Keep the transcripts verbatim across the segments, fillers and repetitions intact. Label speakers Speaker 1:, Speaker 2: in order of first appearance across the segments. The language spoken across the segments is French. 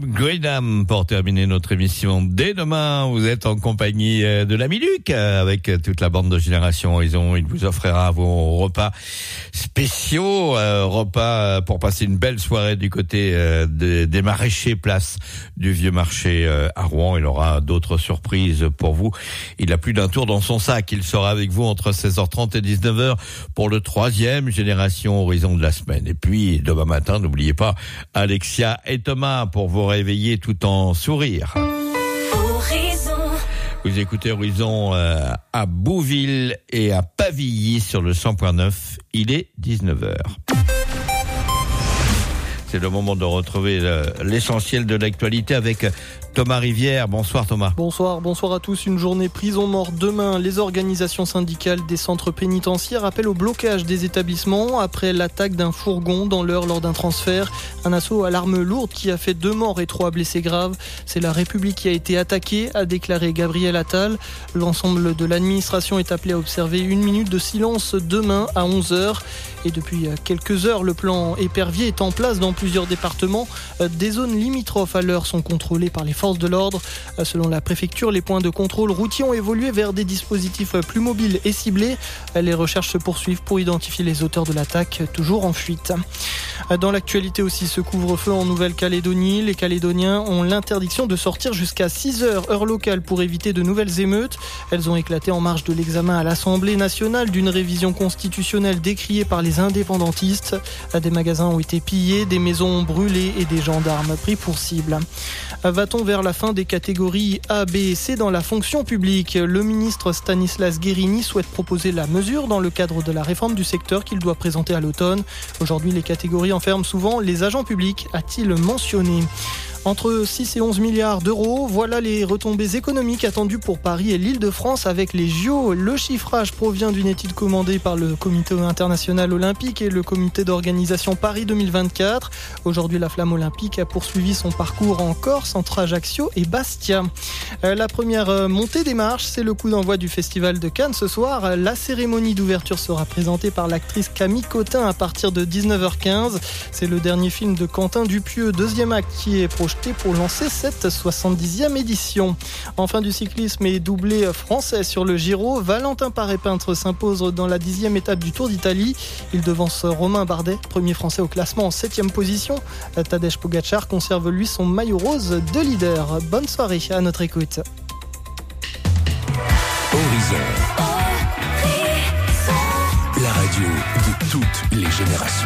Speaker 1: Greenham pour terminer notre émission. Dès demain, vous êtes en compagnie de l'ami Luc avec toute la bande de Génération Horizon. Il vous offrira vos repas spéciaux, euh, repas pour passer une belle soirée du côté euh, des, des maraîchers, place du Vieux Marché euh, à Rouen. Il aura d'autres surprises pour vous. Il a plus d'un tour dans son sac. Il sera avec vous entre seize heures trente et dix-neuf heures pour le troisième Génération Horizon de la semaine. Et puis, demain matin, n'oubliez pas Alexia et Thomas pour vous réveiller tout en sourire.
Speaker 2: Horizon.
Speaker 1: Vous écoutez Horizon euh, à Bouville et à Pavilly sur le cent point neuf. Il est dix-neuf heures. C'est le moment de retrouver le, l'essentiel de l'actualité avec Thomas Rivière. Bonsoir Thomas.
Speaker 3: Bonsoir, bonsoir à tous. Une journée prison morte demain. Les organisations syndicales des centres pénitentiaires appellent au blocage des établissements après l'attaque d'un fourgon dans l'heure lors d'un transfert. Un assaut à l'arme lourde qui a fait deux morts et trois blessés graves. C'est la République qui a été attaquée, a déclaré Gabriel Attal. L'ensemble de l'administration est appelé à observer une minute de silence demain à onze heures. Et depuis quelques heures, le plan épervier est en place dans plusieurs départements. Des zones limitrophes à l'heure sont contrôlées par les forces de l'ordre. Selon la préfecture, les points de contrôle routiers ont évolué vers des dispositifs plus mobiles et ciblés. Les recherches se poursuivent pour identifier les auteurs de l'attaque, toujours en fuite. Dans l'actualité aussi, ce couvre-feu en Nouvelle-Calédonie. Les Calédoniens ont l'interdiction de sortir jusqu'à six heures, heure locale, pour éviter de nouvelles émeutes. Elles ont éclaté en marge de l'examen à l'Assemblée nationale d'une révision constitutionnelle décriée par les indépendantistes. Des magasins ont été pillés, des maisons brûlées et des gendarmes pris pour cible. Va-t-on vers la fin des catégories A, B et C dans la fonction publique ? Le ministre Stanislas Guerini souhaite proposer la mesure dans le cadre de la réforme du secteur qu'il doit présenter à l'automne. Aujourd'hui, les catégories enferment souvent les agents publics, a-t-il mentionné. Entre six et onze milliards d'euros, voilà les retombées économiques attendues pour Paris et l'Île-de-France avec les J O. Le chiffrage provient d'une étude commandée par le Comité international olympique et le Comité d'organisation Paris deux mille vingt-quatre. Aujourd'hui, la flamme olympique a poursuivi son parcours en Corse, entre Ajaccio et Bastia. La première montée des marches, c'est le coup d'envoi du Festival de Cannes ce soir. La cérémonie d'ouverture sera présentée par l'actrice Camille Cotin à partir de dix-neuf heures quinze. C'est le dernier film de Quentin Dupieux, deuxième acte, qui est projeté pour lancer cette soixante-dixième édition. En fin du cyclisme et doublé français sur le Giro, Valentin Paré-Peintre s'impose dans la dixième étape du Tour d'Italie. Il devance Romain Bardet, premier français au classement en septième position. Tadej Pogacar conserve lui son maillot rose de leader. Bonne soirée à notre écoute.
Speaker 4: Horizon. Horizon. La radio de toutes les générations.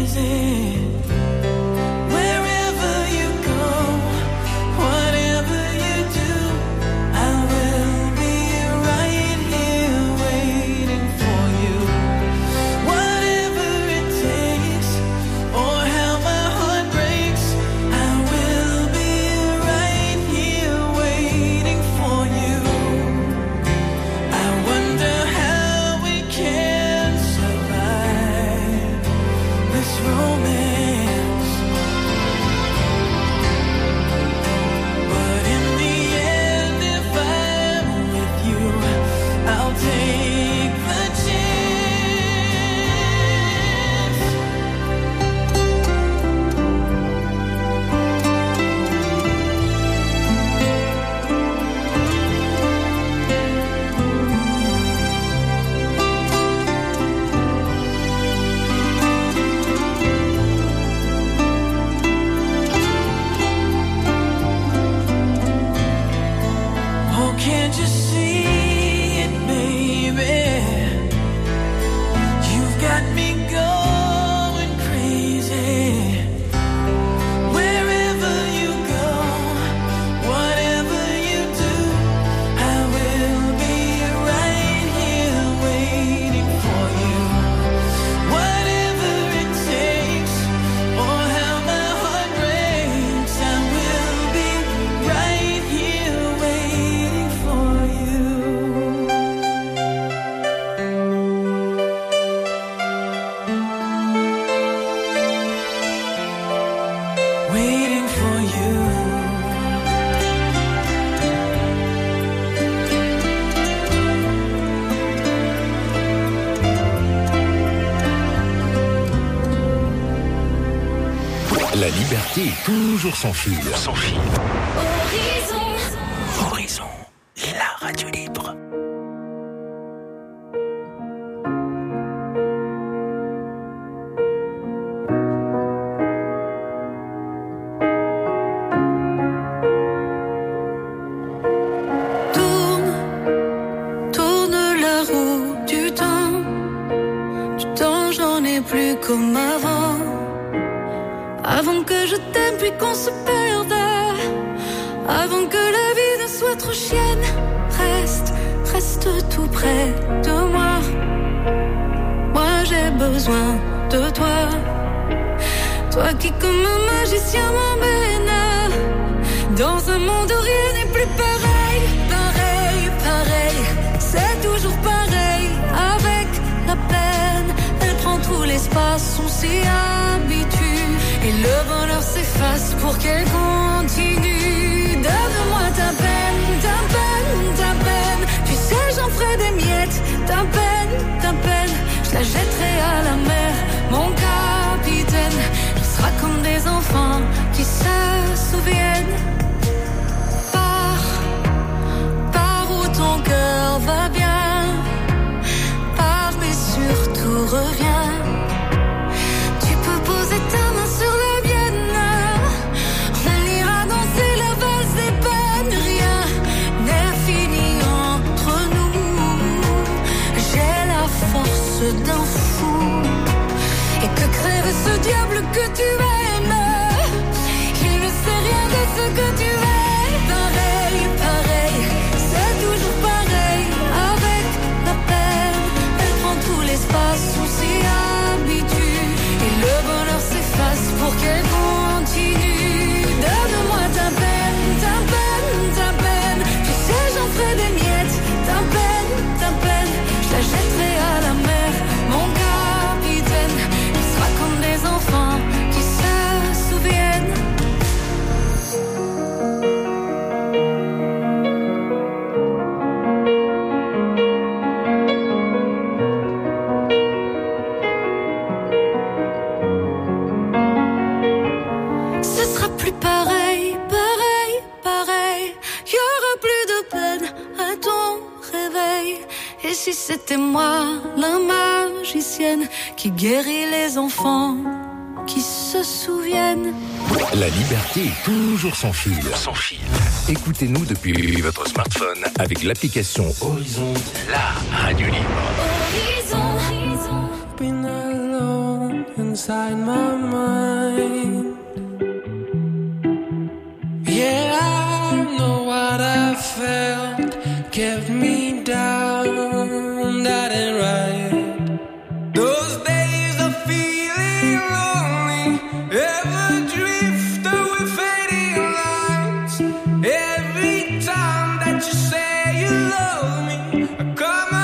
Speaker 5: Wherever you go, whatever
Speaker 4: liberté est toujours sans fil. Sans fil.
Speaker 2: Horizon.
Speaker 4: Horizon, la radio libre.
Speaker 5: Plus comme avant, avant que je t'aime puis qu'on se perde, avant que la vie ne soit trop chienne. Reste, reste tout près de moi. Moi j'ai besoin de toi, toi qui comme un magicien m'emmène dans un monde où rien n'est plus pareil, pareil, pareil. C'est toujours pareil avec la peine. Tout l'espace, on s'y habitue et le bonheur s'efface pour qu'elle continue. Donne-moi ta peine, ta peine, ta peine. Tu sais, j'en ferai des miettes. Ta peine, ta peine, je la jetterai à la mer. Mon capitaine, on sera comme des enfants qui se souviennent. Pars, pars où ton cœur va bien. Pars mais surtout reviens. Ta main sur la mienne, on ira danser la valse des peines. Rien n'est fini entre nous. J'ai la force d'un fou. Et que crève ce diable que tu aimes. Il ne sait rien de ce que tu es. Pareil, pareil, c'est toujours pareil avec la peine. Elle prend tout l'espace, on s'y habitue. Et le bonheur s'efface pour qu'elle continue. Donne-moi ta peine, ta peine, ta peine. Tu sais, j'en ferai des miettes. Ta peine, ta peine, je la jetterai à la mer. Mon capitaine, on sera comme des enfants qui se souviennent. Si c'était moi, la magicienne, qui guérit les enfants, qui se souviennent.
Speaker 4: La liberté est toujours sans fil. Sans fil. Écoutez-nous depuis votre smartphone avec l'application Horizon, la radio libre.
Speaker 2: Horizon.
Speaker 6: Been alone inside my mind. Yeah, I know what I felt kept me down. That ain't right. Those days of feeling lonely, ever drift away fading lights. Every time that you say you love me, I come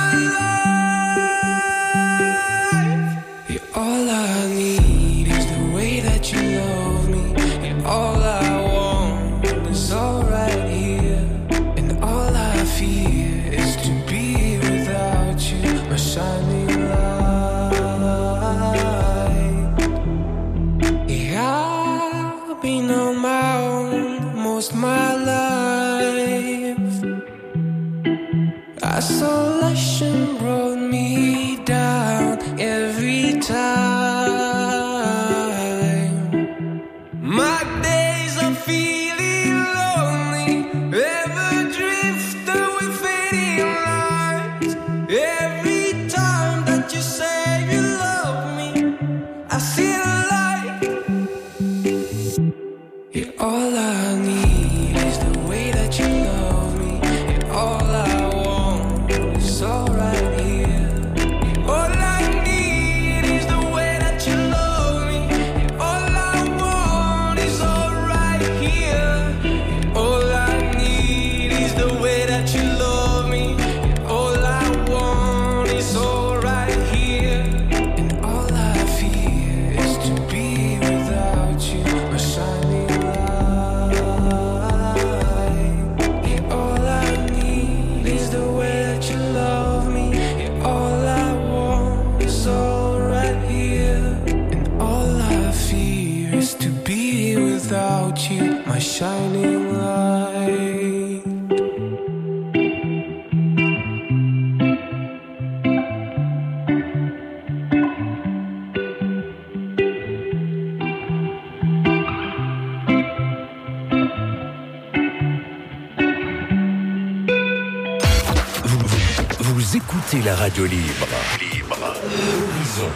Speaker 6: alive. Yeah, all I need is the way that you love me, and all I want is all right here, and all I fear is to be without you, my shining light. Yeah, I've been on my own most my life. Isolation brought me down every time. My days of feeling lonely, ever drift away fading lights. Every time that you say you love me, I feel alive. Yeah, all I need is the way that you love me, and all I want is shining light.
Speaker 4: Vous écoutez la radio libre. Libre. Horizon.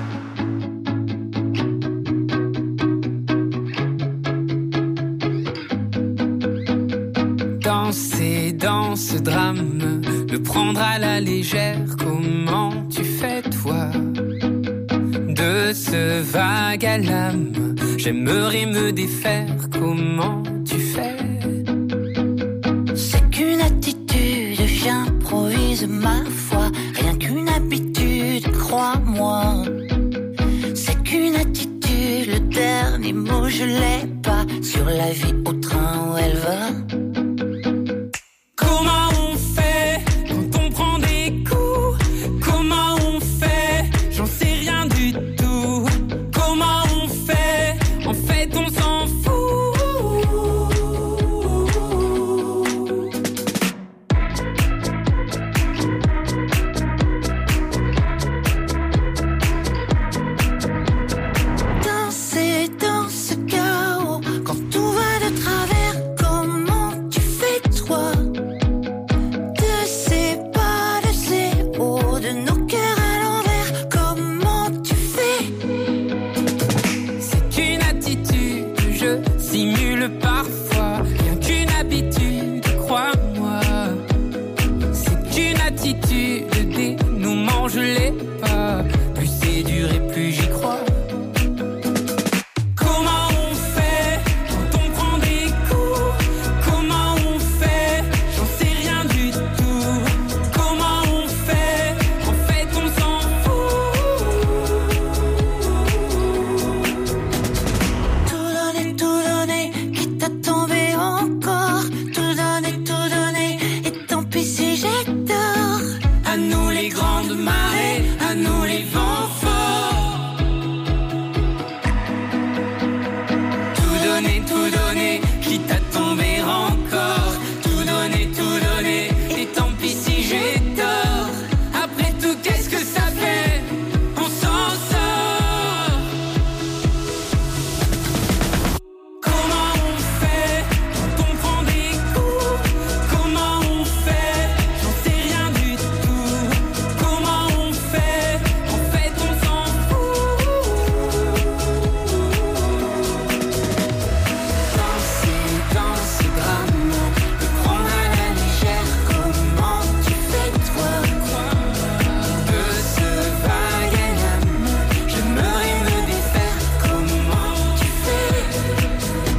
Speaker 7: Danser dans ce drame, le prendre à la légère, comment tu fais toi? De ce vague à l'âme, j'aimerais me défaire, comment tu fais?
Speaker 5: C'est qu'une attitude, j'improvise ma foi, rien qu'une habitude, crois-moi. C'est qu'une attitude, le dernier mot je l'ai pas, sur la vie au train où elle va.
Speaker 7: Comment on fait quand on prend des coups? Comment on fait? J'en sais rien du tout. Comment on fait? En fait on s'en fout.
Speaker 5: Danser dans ce chaos, quand tout va de travers, comment tu fais toi? De ces pas, de ces hauts, de nos cœurs à l'envers, comment tu fais?
Speaker 7: C'est qu'une attitude, je simule parfois, rien qu'une habitude, crois-moi. C'est qu'une attitude, le dénouement je l'ai pas, plus c'est dur et plus j'y crois. Comment on fait quand on prend des coups? Comment on fait? J'en sais rien du tout. Comment on fait? En fait on s'en fout.
Speaker 5: Tout donner, tout donner, quitte à tomber encore. Tout donner, tout donner, et tant pis si j'ai tort.
Speaker 7: À nous les grandes marées, à nous les vents forts. Tout donner, tout donner, quitte à tomber encore. Tout donner, tout donner, et tant pis si j'ai tort. Après tout, qu'est-ce que ça fait? On s'en sort. Comment on fait quand on prend des coups? Comment on fait? J'en sais rien du tout. Comment on fait? En fait on s'en fout. Danser dans ce drame, le prendre à la légère, comment tu fais toi? De ce vague à l'âme, j'aimerais me défaire, comment tu fais?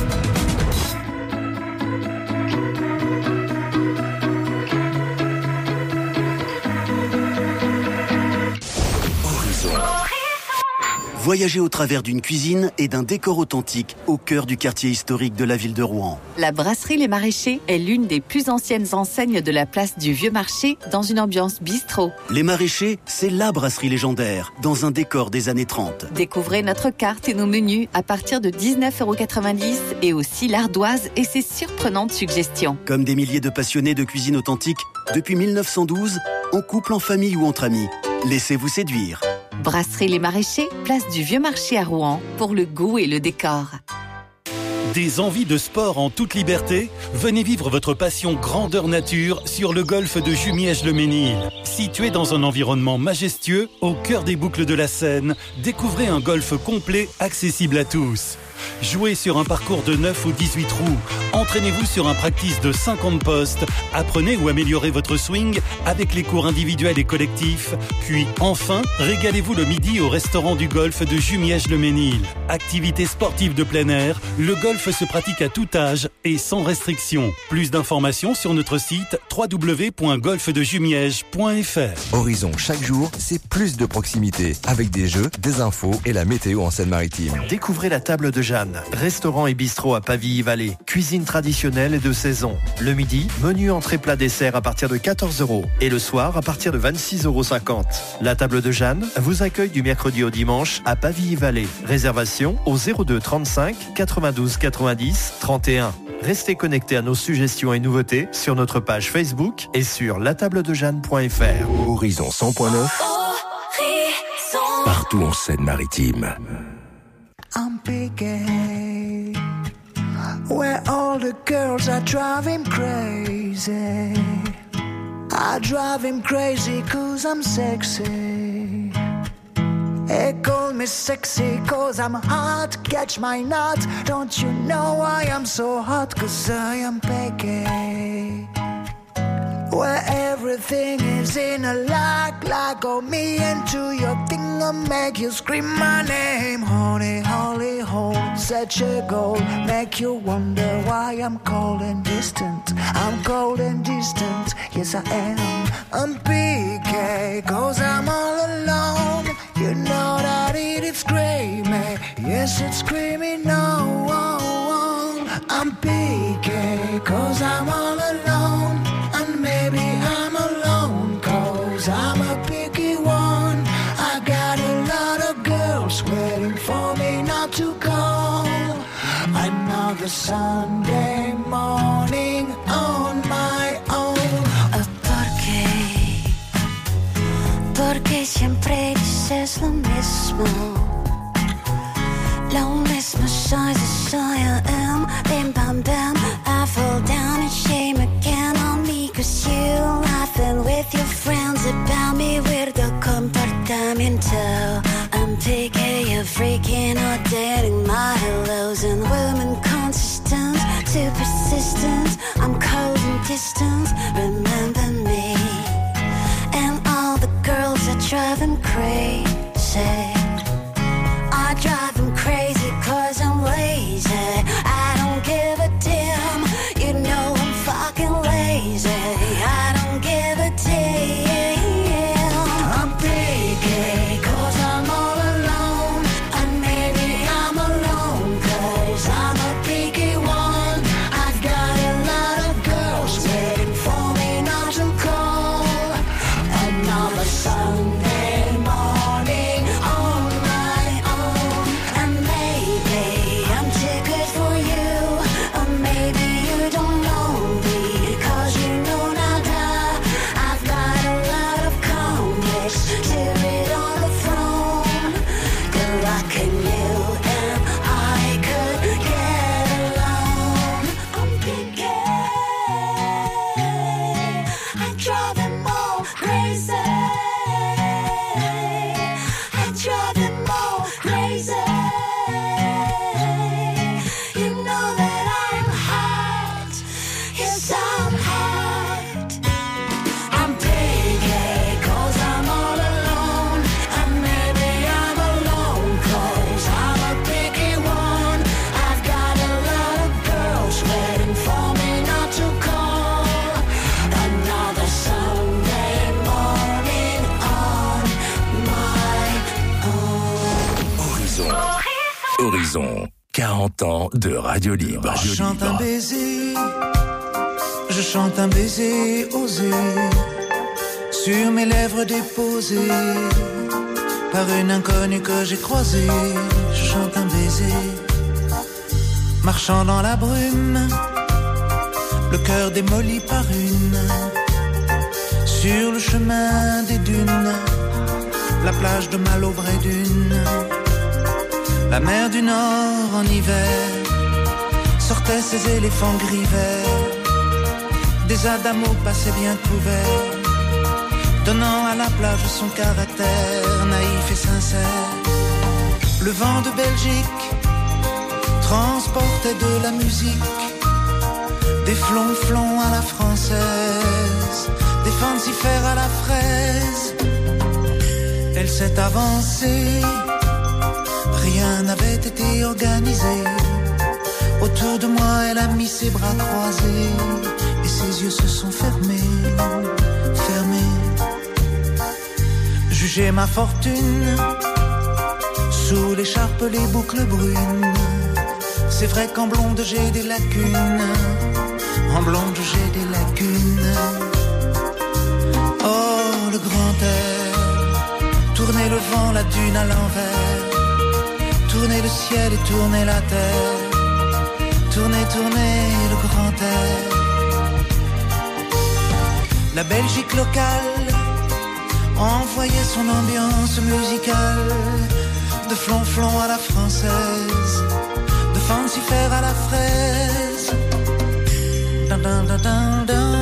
Speaker 4: Horizon.
Speaker 8: Voyager au travers d'une cuisine et d'un décor authentique au cœur du quartier historique de la ville de Rouen.
Speaker 9: La brasserie Les Maraîchers est l'une des plus anciennes enseignes de la place du Vieux Marché dans une ambiance bistrot.
Speaker 8: Les Maraîchers, c'est la brasserie légendaire, dans un décor des années trente.
Speaker 9: Découvrez notre carte et nos menus à partir de dix-neuf euros quatre-vingt-dix et aussi l'ardoise et ses surprenantes suggestions.
Speaker 8: Comme des milliers de passionnés de cuisine authentique, depuis mille neuf cent douze, en couple, en famille ou entre amis. Laissez-vous séduire.
Speaker 9: Brasserie Les Maraîchers, place du Vieux Marché à Rouen, pour le goût et le décor.
Speaker 10: Des envies de sport en toute liberté? Venez vivre votre passion grandeur nature sur le golfe de Jumièges-le-Mesnil. Situé dans un environnement majestueux, au cœur des boucles de la Seine, découvrez un golfe complet accessible à tous. Jouez sur un parcours de neuf ou dix-huit trous. Entraînez-vous sur un practice de cinquante postes. Apprenez ou améliorez votre swing avec les cours individuels et collectifs. Puis enfin, régalez-vous le midi au restaurant du golfe de Jumièges-le-Mesnil. Activité sportive de plein air, le golfe se pratique à tout âge et sans restriction. Plus d'informations sur notre site w w w point golfe de jumièges point f r.
Speaker 11: Horizon, chaque jour, c'est plus de proximité. Avec des jeux, des infos et la météo en Seine-Maritime.
Speaker 12: Découvrez la table de Jeanne, restaurant et bistrot à Pavilly-Vallée. Cuisine traditionnelle et de saison. Le midi, menu entrée plat dessert à partir de quatorze euros. Et le soir, à partir de vingt-six euros cinquante. La table de Jeanne vous accueille du mercredi au dimanche à Pavilly-Vallée. Réservation au zéro deux trente-cinq quatre-vingt-douze quatre-vingt-dix trente et un. Restez connectés à nos suggestions et nouveautés sur notre page Facebook et sur la table de jeanne point f r.
Speaker 4: Horizon cent point neuf. Partout en Seine-Maritime.
Speaker 13: I'm picky, where all the girls are driving crazy. I drive him crazy cause I'm sexy. They call me sexy cause I'm hot. Catch my nut. Don't you know why I'm so hot? Cause I am picky, where everything is in a lock. Like on me into your thing, I'll make you scream my name. Honey, holy hole, such a goal. Make you wonder why I'm cold and distant. I'm cold and distant, yes I am. I'm P K, cause I'm all alone. You know that it is screaming, yes it's screaming no. Oh, oh. I'm P K, cause I'm all alone. And maybe I'm alone, cause I'm a picky one. I got a lot of girls waiting for me not to call. Another Sunday morning on my own.
Speaker 5: Oh, ¿por qué? Porque siempre dices lo mismo. Lo mismo soy, soy I am. Bim bam bam, I fall down in shame again on me. Cause you laughing with your friends about me. Weirdo comportamiento. I'm picky, you're freaking out, dating my hellos. And women consistent, too persistent. I'm cold and distant, remember me. And all the girls that drive them crazy. I drive them crazy cause I'm lazy. I don't give a damn, you know I'm fucking lazy. I don't give a damn.
Speaker 13: I'm picky cause I'm all alone. And maybe I'm alone cause I'm a picky one. I've got a lot of girls waiting for me not to call. Another Sunday morning on my own. And maybe I'm too good for you, or maybe you don't know me cause you know nada. I've got a lot of complex to read on the phone. Good luck in you and I could get along. I'm picky, I drive them all crazy. I drive them all crazy. You know that I'm hot, yes I'm hot. I'm picky cause I'm all alone. And maybe I'm alone cause I'm a picky one. I've got a lot of girls waiting for me not to call. Another Sunday morning on my own.
Speaker 4: Horizon. Horizon. quarante ans de radio libre.
Speaker 13: Je chante un baiser, je chante un baiser osé, sur mes lèvres déposées, par une inconnue que j'ai croisée. Je chante un baiser, marchant dans la brume, le cœur démoli par une, sur le chemin des dunes, la plage de Malaubré d'une. La mer du Nord en hiver sortait ses éléphants gris verts. Des adamos passaient bien couverts, donnant à la plage son caractère naïf et sincère. Le vent de Belgique transportait de la musique, des flonflons à la française, des fancifères à la fraise. Elle s'est avancée, rien n'avait été organisé. Autour de moi, elle a mis ses bras croisés et ses yeux se sont fermés, fermés. Jugez ma fortune, sous l'écharpe les boucles brunes. C'est vrai qu'en blonde j'ai des lacunes, en blonde j'ai des lacunes. Oh, le grand air, tourner le vent, la dune à l'envers, tourner le ciel et tourner la terre,
Speaker 14: tourner, tourner le grand air. La Belgique locale envoyait son ambiance musicale, de flonflon à la française, de fancy fair à la fraise. Dun, dun, dun, dun, dun.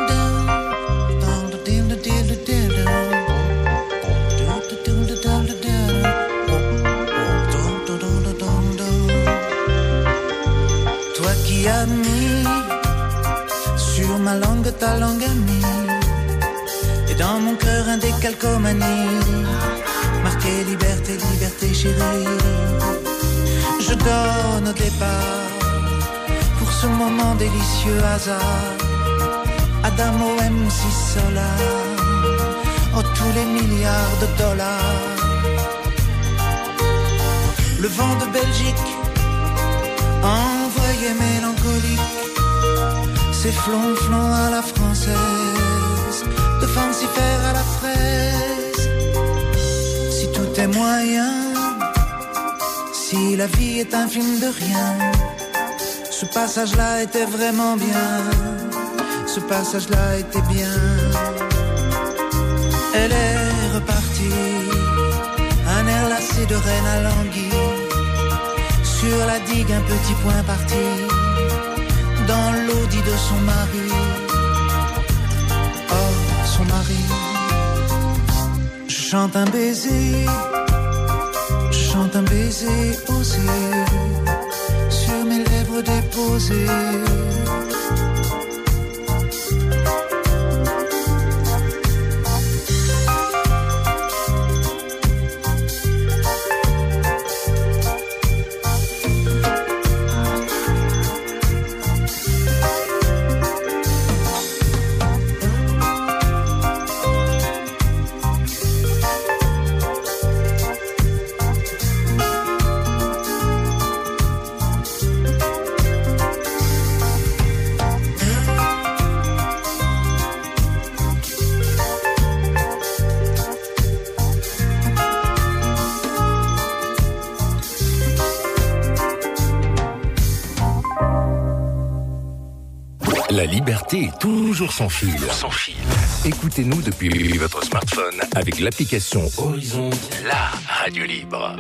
Speaker 14: Toi qui as mis sur ma langue ta langue amie, et dans mon cœur un décalcomanie, marqué liberté, liberté chérie. Je donne au départ pour ce moment délicieux hasard Adamo M C Solar, oh tous les milliards de dollars. Le vent de Belgique envoyé mélancolique, c'est flonflon à la française, de fancy fair à la fraise. Si tout est moyen, si la vie est un film de rien, ce passage-là était vraiment bien, ce passage-là était bien. Elle est repartie, un air lassé de reine à languille, sur la digue un petit point parti, dans l'audit de son mari. Oh, son mari. Je chante un baiser, je chante un baiser osé, sur mes lèvres déposées.
Speaker 4: La liberté est toujours sans fil. Sans fil. Écoutez-nous depuis votre smartphone avec l'application Horizon, la radio libre.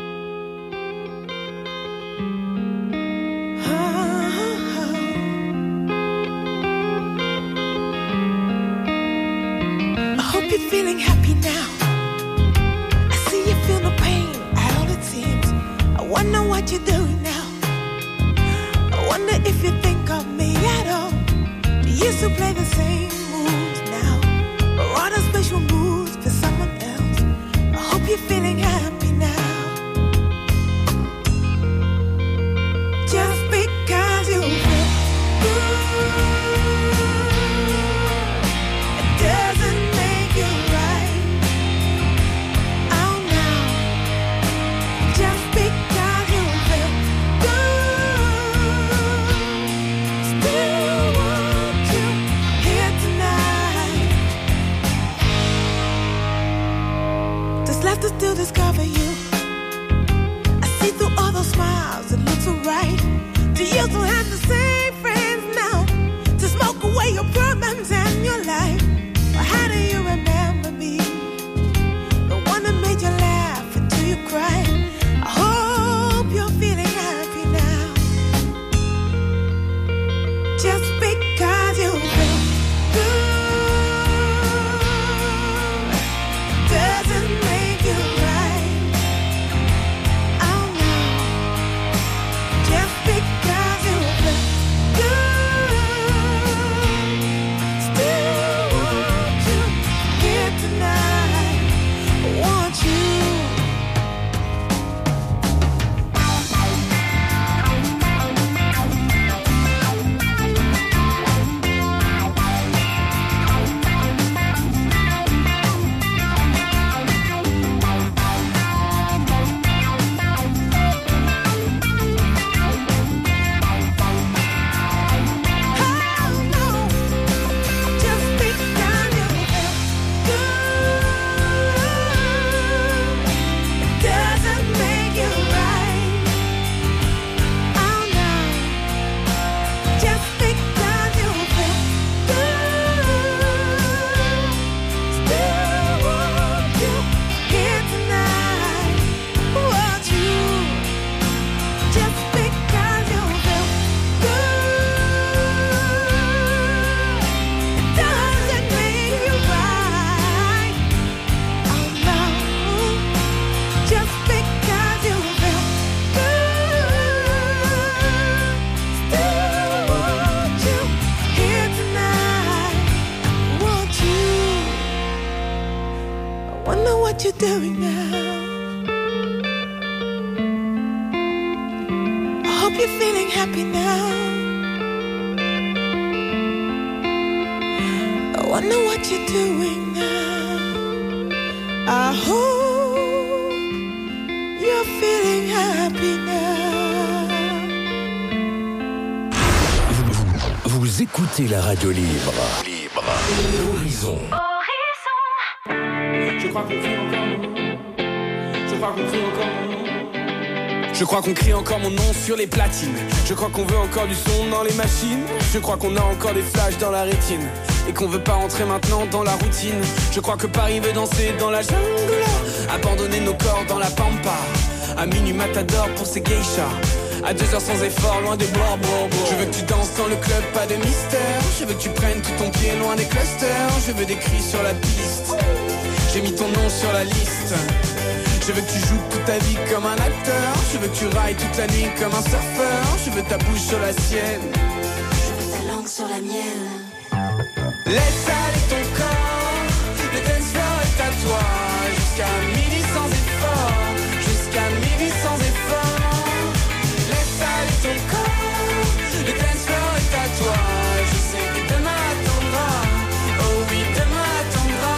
Speaker 15: I hope you're feeling happy now. I see you feel no pain at all it seems. I wonder what you're doing now. I wonder if you think of me at all. Used to play the same moves now, or other special moves for someone else. I hope you're feeling happy now. Just because you feel good, it doesn't make you right. Oh no, just because you feel good, still want here tonight. There's left to still discover you. I see through all those smiles, it looks so right. Do you still have the same friends now to smoke away your problems and your life? Or how do you remember me? The one that made you laugh until you cried. I hope you're feeling happy now. Just because you feel good doesn't make you right. what you're doing now. I hope you're feeling happy now. I wonder what you're doing now. I hope you're feeling happy now.
Speaker 4: Vous, vous écoutez la radio libre. Libre. Horizon.
Speaker 6: Je crois qu'on crie encore mon nom. Je crois qu'on crie encore mon nom. Je crois qu'on crie encore mon nom sur les platines. Je crois qu'on veut encore du son dans les machines. Je crois qu'on a encore des flashs dans la rétine. Et qu'on veut pas rentrer maintenant dans la routine. Je crois que Paris veut danser dans la jungle. Abandonner nos corps dans la pampa. À minuit matador pour ces geishas. À deux heures sans effort, loin des bois, bois, bois. Je veux que tu danses dans le club, pas de mystère. Je veux que tu prennes tout ton pied loin des clusters. Je veux des cris sur la piste. J'ai mis ton nom sur la liste. Je veux que tu joues toute ta vie comme un acteur. Je veux que tu railles toute la nuit comme un surfeur. Je veux ta bouche sur la sienne.
Speaker 5: Je veux ta langue sur la mienne.
Speaker 6: Laisse aller ton corps. Le dance floor est à toi. Jusqu'à midi sans effort. Jusqu'à midi sans effort. Laisse aller ton corps. Le dance floor est à toi. Je sais que demain attendra. Oh oui, demain attendra.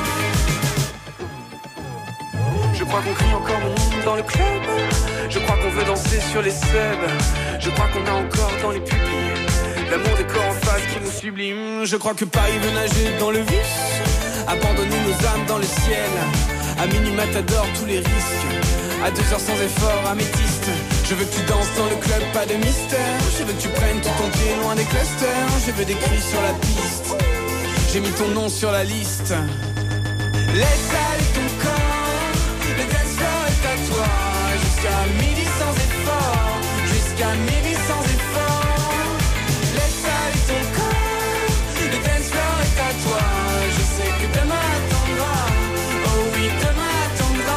Speaker 6: Je crois qu'on crie encore mon nom dans le club. Je crois qu'on veut danser sur les subs. Je crois qu'on a encore dans les pupilles l'amour des corps en face qui nous sublime. Je crois que Paris veut nager dans le vice. Abandonner nos âmes dans le ciel. À minuit matador tous les risques. À deux heures sans effort, améthyste. Je veux que tu danses dans le club, pas de mystère. Je veux que tu prennes tout ton pied loin des clusters. Je veux des cris sur la piste. J'ai mis ton nom sur la liste. Laisse aller ton corps. Le dance floor est à toi. Jusqu'à midi sans effort. Jusqu'à midi sans effort. Laisse aller ton corps. Le dance floor est à toi. Je sais que demain attendra. Oh oui, demain attendra.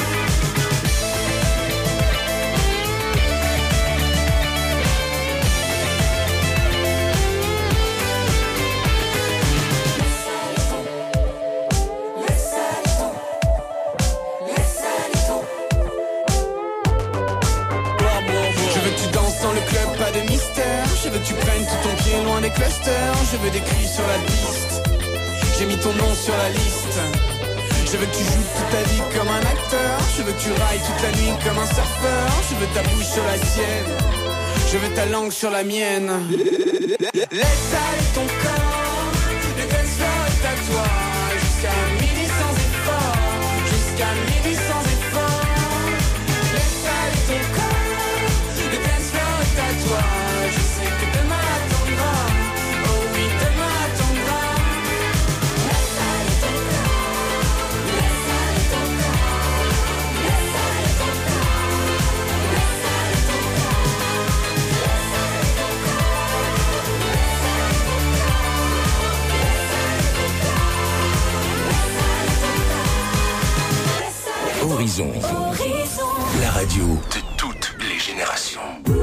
Speaker 6: Pas de mystère, je veux que tu prennes tout ton pied loin des clusters. Je veux des cris sur la piste. J'ai mis ton nom sur la liste. Je veux que tu joues toute ta vie comme un acteur. Je veux que tu railles toute la nuit comme un surfeur. Je veux ta bouche sur la sienne. Je veux ta langue sur la mienne. Laisse aller ton corps. Le dance floor est à toi. Jusqu'à midi sans effort. Jusqu'à midi sans effort. Laisse aller ton corps. Le dance floor est à toi. Je sais que demain attendra. Oh oui, demain attendra. Laisse aller ton corps. Laisse aller ton corps. Laisse aller ton corps. Laisse aller ton corps. Laisse aller ton
Speaker 4: corps. Horizon. Horizon. La radio de toutes les générations.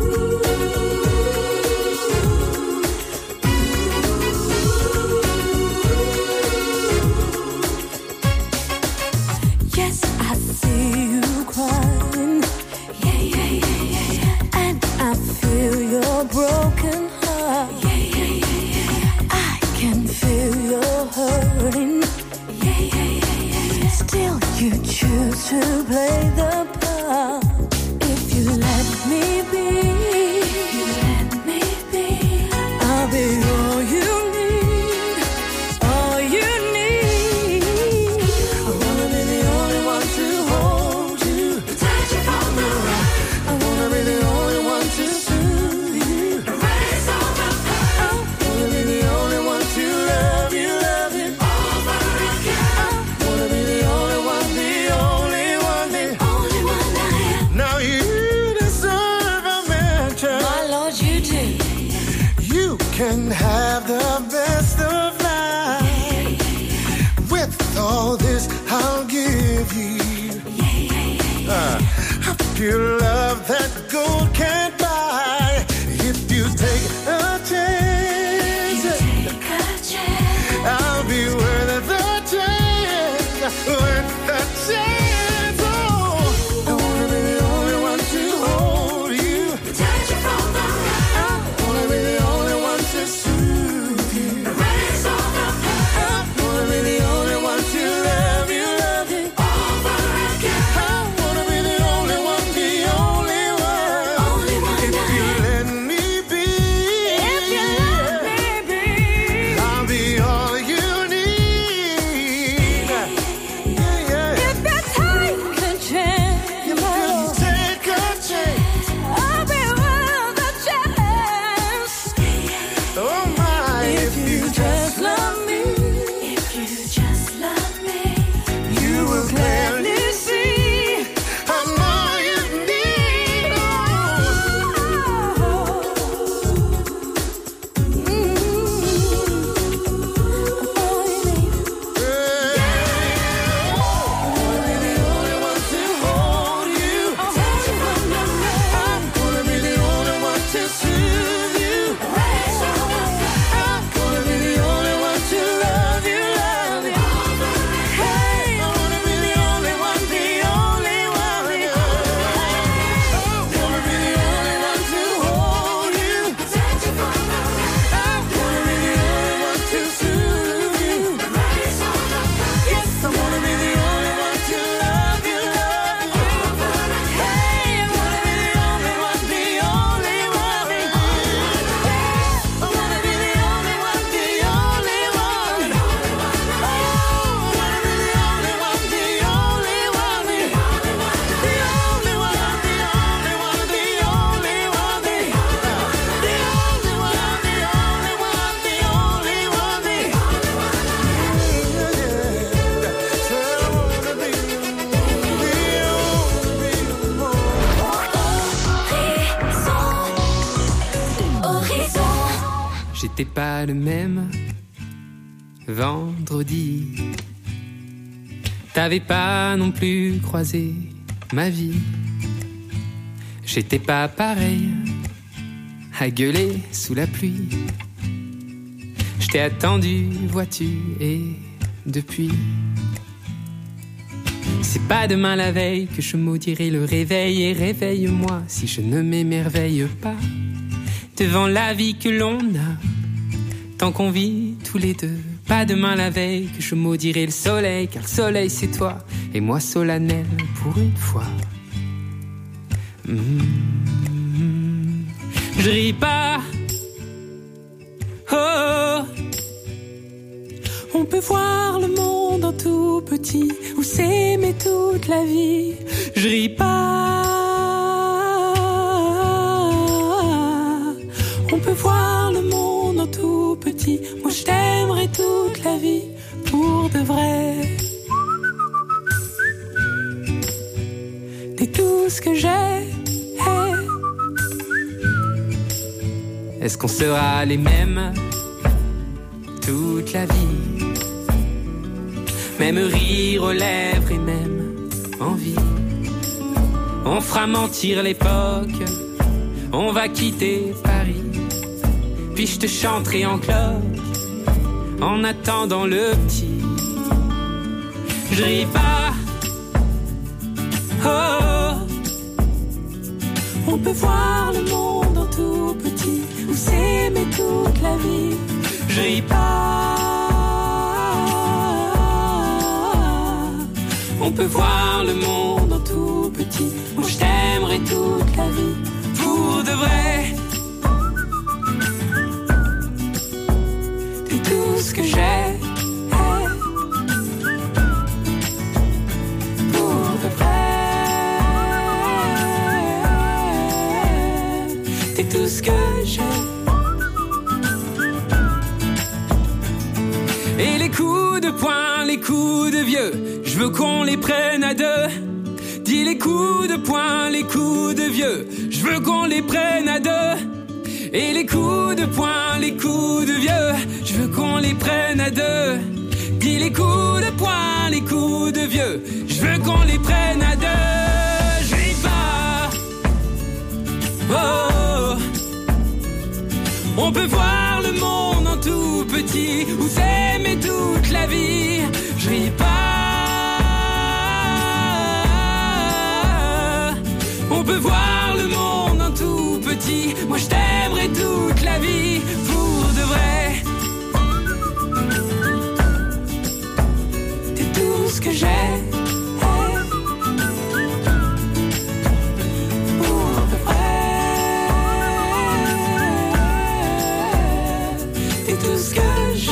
Speaker 5: Yes, I see you crying. Yeah, yeah, yeah, yeah, yeah. And I feel your broken heart. Yeah, yeah, yeah, yeah, yeah. I can feel your hurting. Yeah, yeah, yeah, yeah, yeah. Still, you choose to play the part. If you let me be, you let me be. I'll be all you need, all you need. I wanna be the only one to hold you, protect you from the rain. I wanna be the only one to soothe you, erase all the pain. I wanna be the only one to love you, love you over again. I wanna be the only one, the only one, the only one I am.
Speaker 13: Now you deserve a mansion.
Speaker 5: My Lord, you do.
Speaker 13: You can have the best of life. With all this, I'll give you uh, a pure love that gold can't buy. If you take a chance,
Speaker 5: Take a chance.
Speaker 13: I'll be worth the chance, worth the chance.
Speaker 6: J'étais pas le même vendredi. T'avais pas non plus croisé ma vie. J'étais pas pareil à gueuler sous la pluie. J't'ai attendu, vois-tu, et depuis. C'est pas demain la veille que je maudirai le réveil. Et réveille-moi si je ne m'émerveille pas devant la vie que l'on a, tant qu'on vit tous les deux. Pas demain la veille que je maudirai le soleil, car le soleil c'est toi, et moi solennel pour une fois. Mmh. Je ris pas, oh. On peut voir le monde en tout petit, ou s'aimer toute la vie. Je ris pas. On peut voir le monde en tout petit. Moi je t'aimerai toute la vie, pour de vrai. T'es tout ce que j'ai. Hey. Est-ce qu'on sera les mêmes toute la vie? Même rire aux lèvres et même envie. On fera mentir l'époque, on va quitter Paris. Puis je te chanterai en cloche, en attendant le petit. Je ris pas, oh. On peut voir le monde en tout petit, ou s'aimer toute la vie. Je ris pas. On peut voir le monde en tout petit, où je t'aimerai toute la vie, pour de vrai. T'es tout ce que j'ai, hey. Pour de vrai. T'es tout ce que j'ai. Et les coups de poing, les coups de vieux, je veux qu'on les prenne à deux. Dis les coups de poing, les coups de vieux, je veux qu'on les prenne à deux. Et les coups de poing, les coups de vieux, je veux qu'on les prenne à deux. Dis les coups de poing, les coups de vieux, je veux qu'on les prenne à deux. Je ris pas, oh. On peut voir le monde en tout petit, ou s'aimer toute la vie. Je ris pas. On peut voir le monde en tout petit. Moi je t'aimerai toute la vie, pour de vrai. T'es tout ce que j'ai, hey. Pour de vrai. T'es tout ce que j'ai.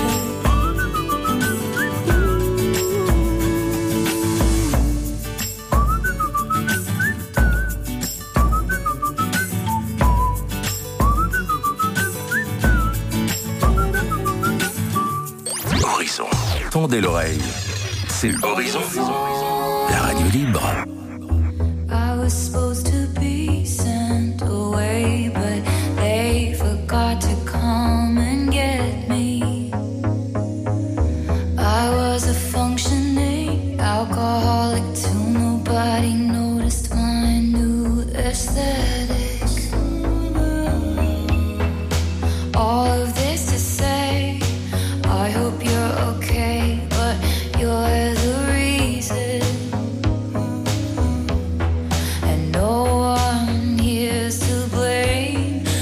Speaker 4: Tendez l'oreille, c'est Horizon, la radio libre.
Speaker 5: I was supposed to be sent away, but they forgot to come and get me. I was a functioning alcoholic till nobody noticed my new aesthetic. All of this to say, I hope you're okay, but you're the reason. And no one here's to blame.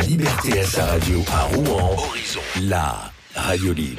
Speaker 4: liberté à sa radio à Rouen. Horizon, la radio libre.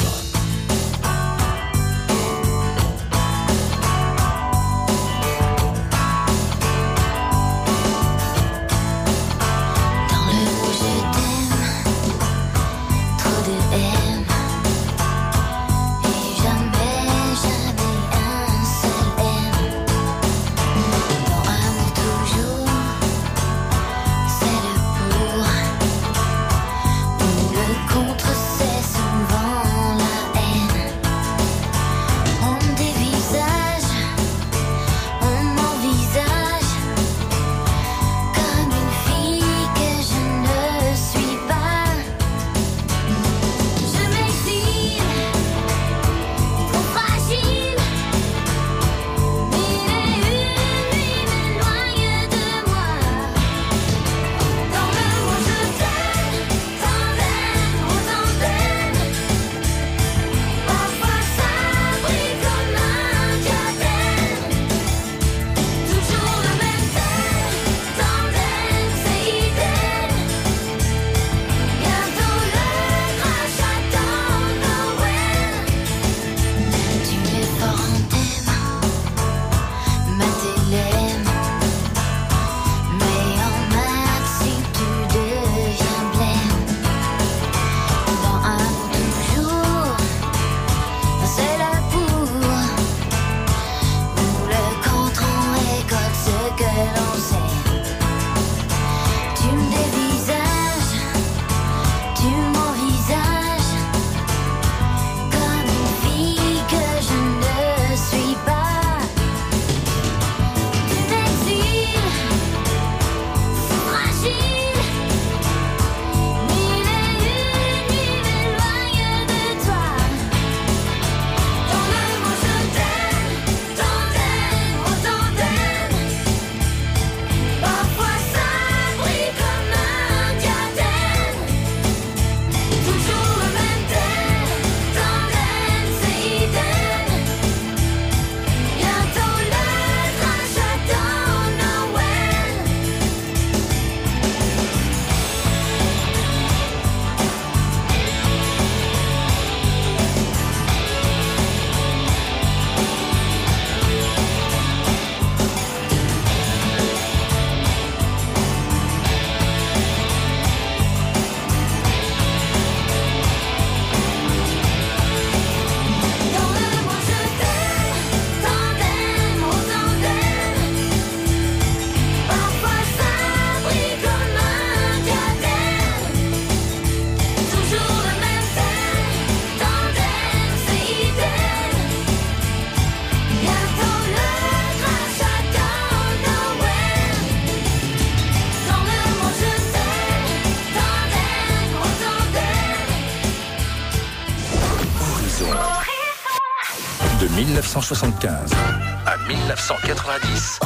Speaker 4: mille neuf cent soixante-quinze à mille neuf cent quatre-vingt-dix.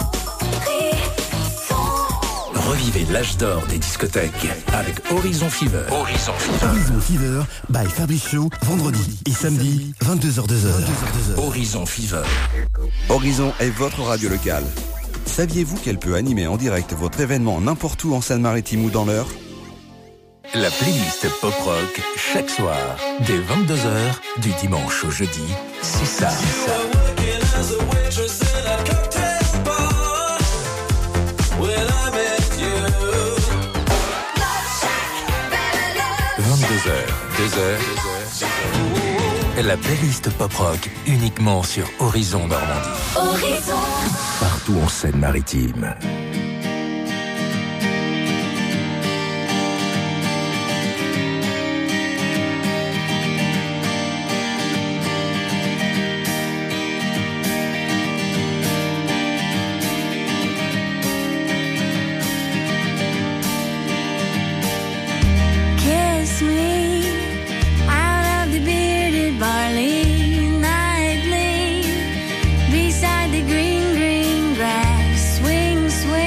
Speaker 4: Revivez l'âge d'or des discothèques avec Horizon Fever. Horizon Fever.
Speaker 16: Horizon Fever by Fabrice Show, vendredi et samedi, vingt-deux heures deux heures.
Speaker 4: Horizon Fever.
Speaker 11: Horizon est votre radio locale. Saviez-vous qu'elle peut animer en direct votre événement n'importe où en Seine-Maritime ou dans l'Eure ?
Speaker 4: La playlist pop rock chaque soir, dès vingt-deux heures, du dimanche au jeudi, c'est ça. C'est ça. vingt-deux heures, deux heures. La playlist pop rock uniquement sur Horizon Normandie.
Speaker 5: Horizon.
Speaker 4: Partout en Seine-Maritime.
Speaker 5: Beside the green, green grass, swing, swing.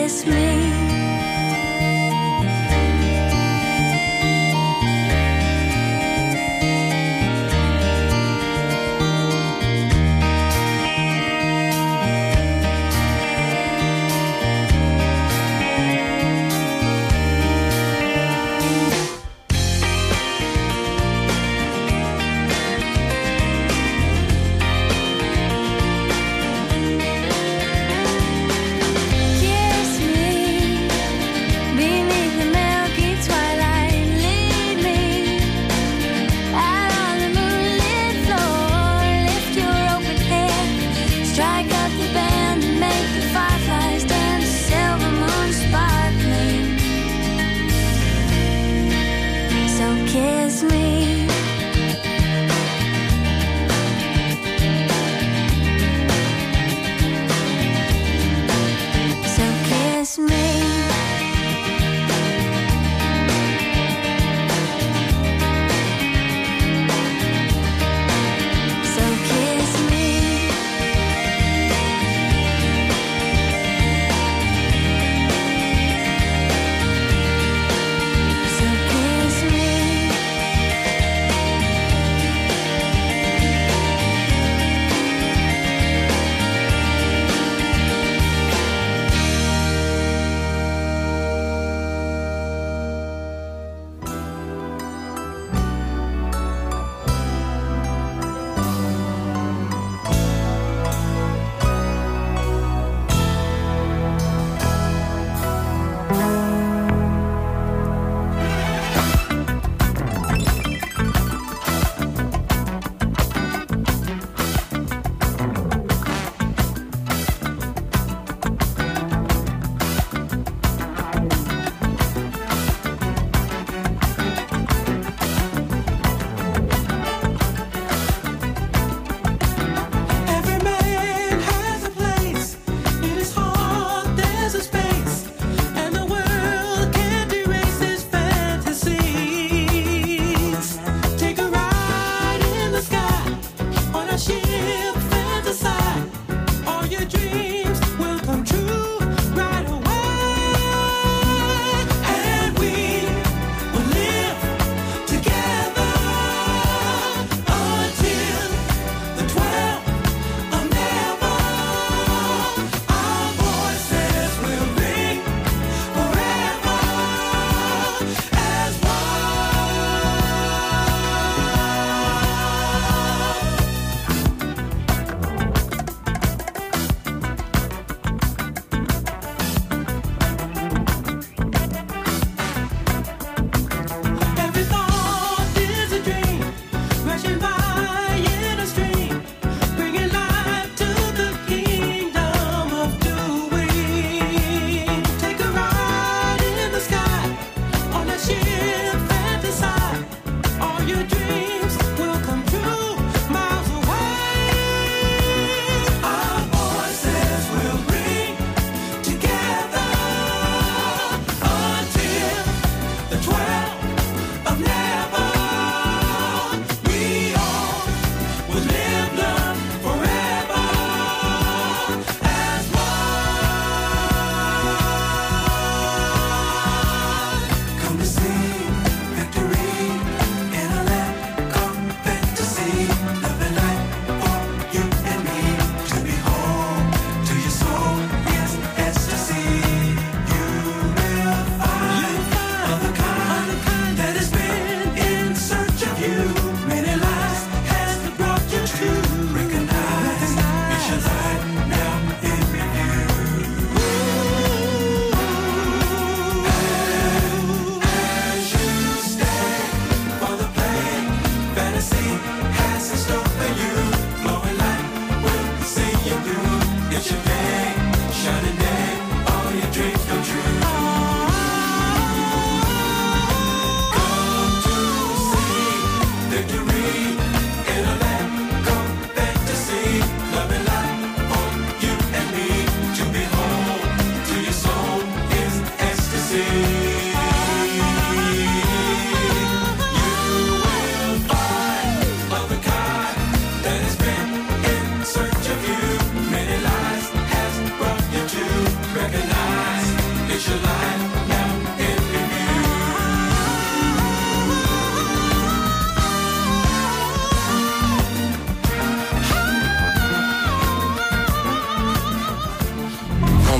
Speaker 5: kiss me. Kiss me.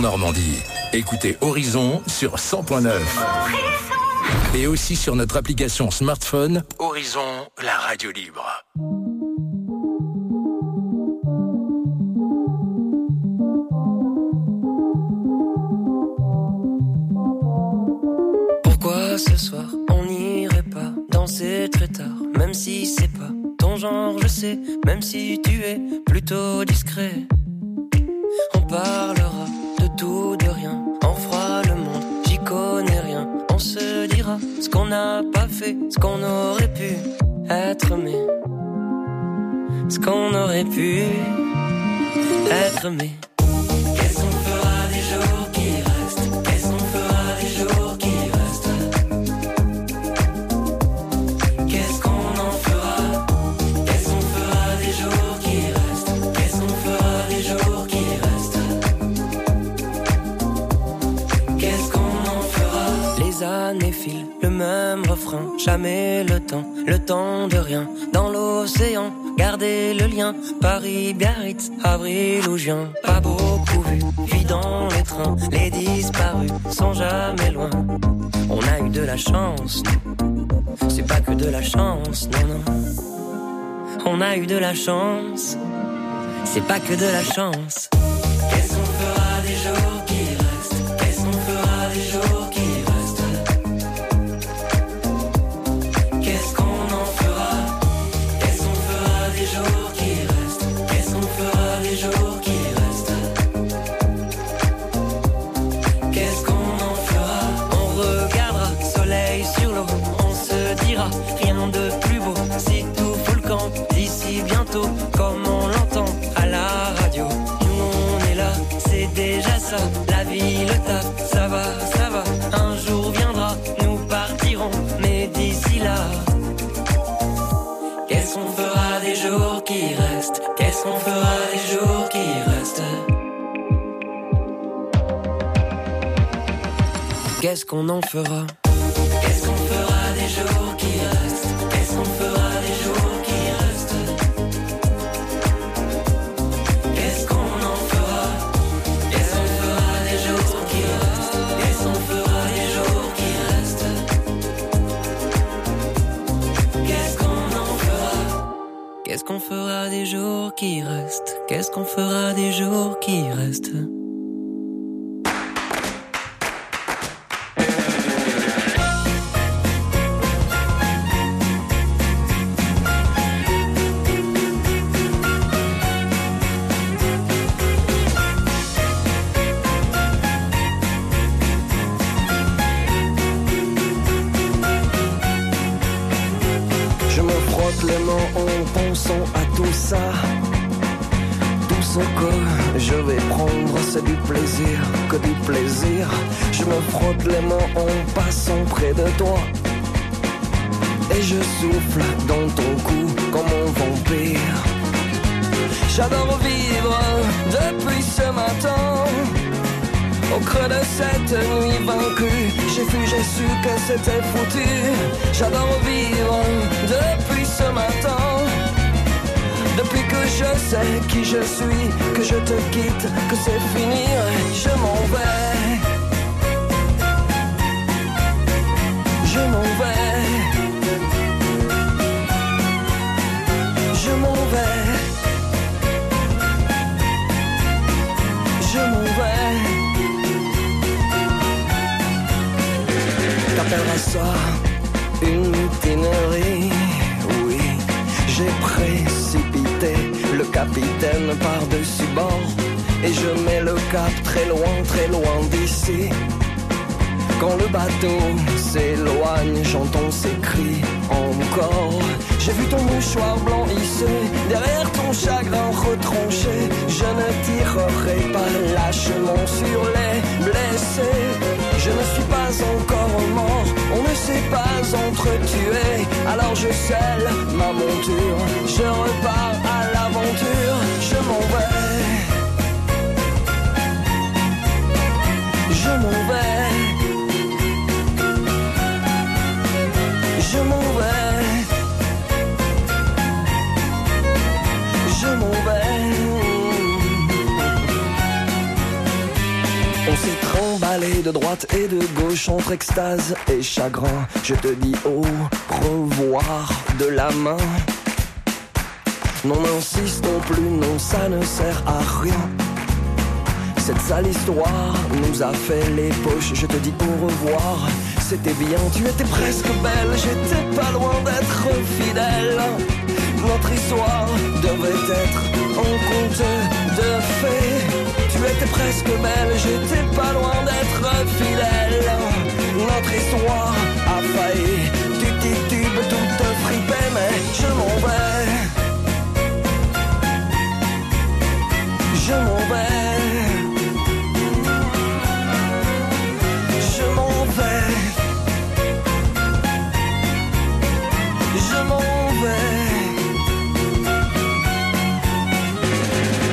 Speaker 4: Normandie. Écoutez Horizon sur cent point neuf. Et aussi sur notre application smartphone, Horizon, la radio libre.
Speaker 17: Pourquoi ce soir on n'irait pas danser très tard, même si c'est pas ton genre, je sais, même si tu es plutôt discret. On parlera de tout, de rien, on fera le monde, j'y connais rien. On se dira ce qu'on n'a pas fait, ce qu'on aurait pu être, mais ce qu'on aurait pu être, mais qu'est-ce qu'on fera des jours qui restent? Qu'est-ce qu'on fera des jours qui restent? Qu'est-ce qu'on en fera? Qu'est-ce qu'on fera des jours qui restent? Qu'est-ce qu'on fera des jours qui restent? Qu'est-ce qu'on en fera? Les années filent, le même refrain, jamais le temps, le temps de rien. Dans l'océan, gardez le lien, Paris, Biarritz, avril ou juin. Pas beaucoup vu, puis dans les trains, les disparus sont jamais loin. On a eu de la chance, nous. C'est pas que de la chance, non, non. On a eu de la chance, c'est pas que de la chance. Qu'est-ce qu'on fera des jours qui restent? Qu'est-ce qu'on fera des jours qui restent? Qu'est-ce qu'on en fera? Qu'est-ce qu'on fera des jours qui restent? Qu'est-ce qu'on fera des jours qui restent? Qu'est-ce qu'on en fera? On regardera soleil sur l'eau, on se dira rien de plus beau. Si tout fout le camp d'ici bientôt, comme on l'entend à la radio. Nous on est là, c'est déjà ça. La vie, le taf, ça va, ça va. Un jour viendra, nous partirons, mais d'ici là, qu'est-ce qu'on fera des jours qui restent? Qu'est-ce qu'on fera des jours qui restent? Qu'est-ce qu'on en fera? Qu'est-ce qu'on fera des jours qui restent? Qu'est-ce qu'on fera des jours qui restent? Qu'est-ce qu'on en fera? Qu'est-ce qu'on fera des jours qui restent? Qu'est-ce qu'on fera des jours qui restent? Qu'est-ce qu'on en fera? Qu'est-ce qu'on fera des jours qui restent? Qu'est-ce qu'on fera des jours qui restent?
Speaker 18: Je me frotte les mains en pensant à tout ça. Tout ce que je vais prendre, c'est du plaisir, que du plaisir. Je me frotte les mains en passant près de toi. Et je souffle dans ton cou comme un vampire. J'adore vivre depuis ce matin. Au creux de cette nuit vaincue, j'ai vu, j'ai su que c'était foutu. J'adore vivre depuis ce matin. Depuis que je sais qui je suis, que je te quitte, que c'est fini, je m'en vais. Je m'en vais. Je m'en vais. Je m'en vais. T'appelleras ça une mutinerie. Oui, j'ai précipité le capitaine par-dessus bord. Et je mets le cap très loin, très loin d'ici. Quand le bateau s'éloigne, j'entends ses cris encore. J'ai vu ton mouchoir blanc hissé derrière ton chagrin retranché. Je ne tirerai pas lâchement sur les blessés. Je ne suis pas encore mort, on ne s'est pas entretué. Alors je scelle ma monture, je repars à l'aventure. Je m'en vais. Je m'en vais. Je m'en vais. Je m'en vais. parler de droite et de gauche, entre extase et chagrin. Je te dis au revoir de la main. Non, n'insistons plus, non, ça ne sert à rien. Cette sale histoire nous a fait les poches. Je te dis au revoir, c'était bien. Tu étais presque belle, j'étais pas loin d'être fidèle. Notre histoire devait être un conte de fées. Tu étais presque belle, j'étais pas loin d'être fidèle. Notre histoire a failli, tu titubes, toute fripée, mais je m'en vais. Je m'en vais.